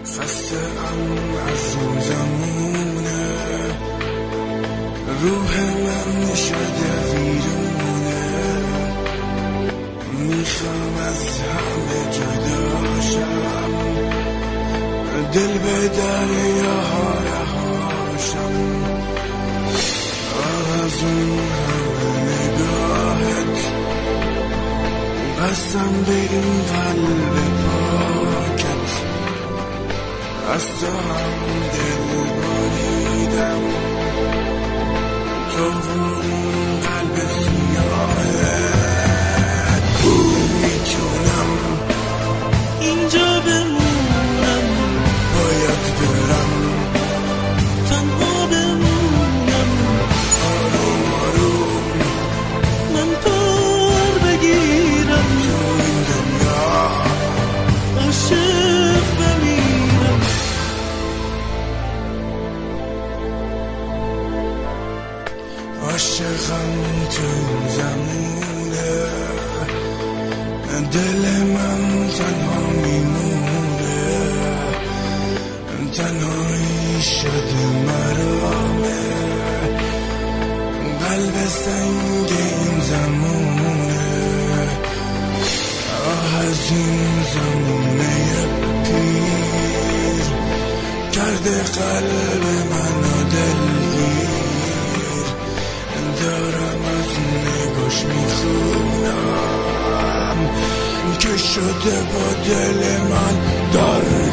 خسته ام از اون زمونه، روح من شده ویرونه، میخوام از همه جداشم، دل به دریاها رهاشم. از اون همه نگاهت بستم به این قلب پاکت، از تو هم دل بریدم، تو اون قلب سیاهت. میتونم اینجا بمونم، باید برم تنها بمونم، آروم آروم من پر بگیرم، تو این دنیا عاشق بمیرم. عاشقم تو این زمونه، دل من تنها میمونه، تنهایی شده مرامه، قلب سنگ این زمونه. آه از این زمونه پیر کرده قلب منو دلگیر، دارم از نگاش میخونم که شده با دل من دار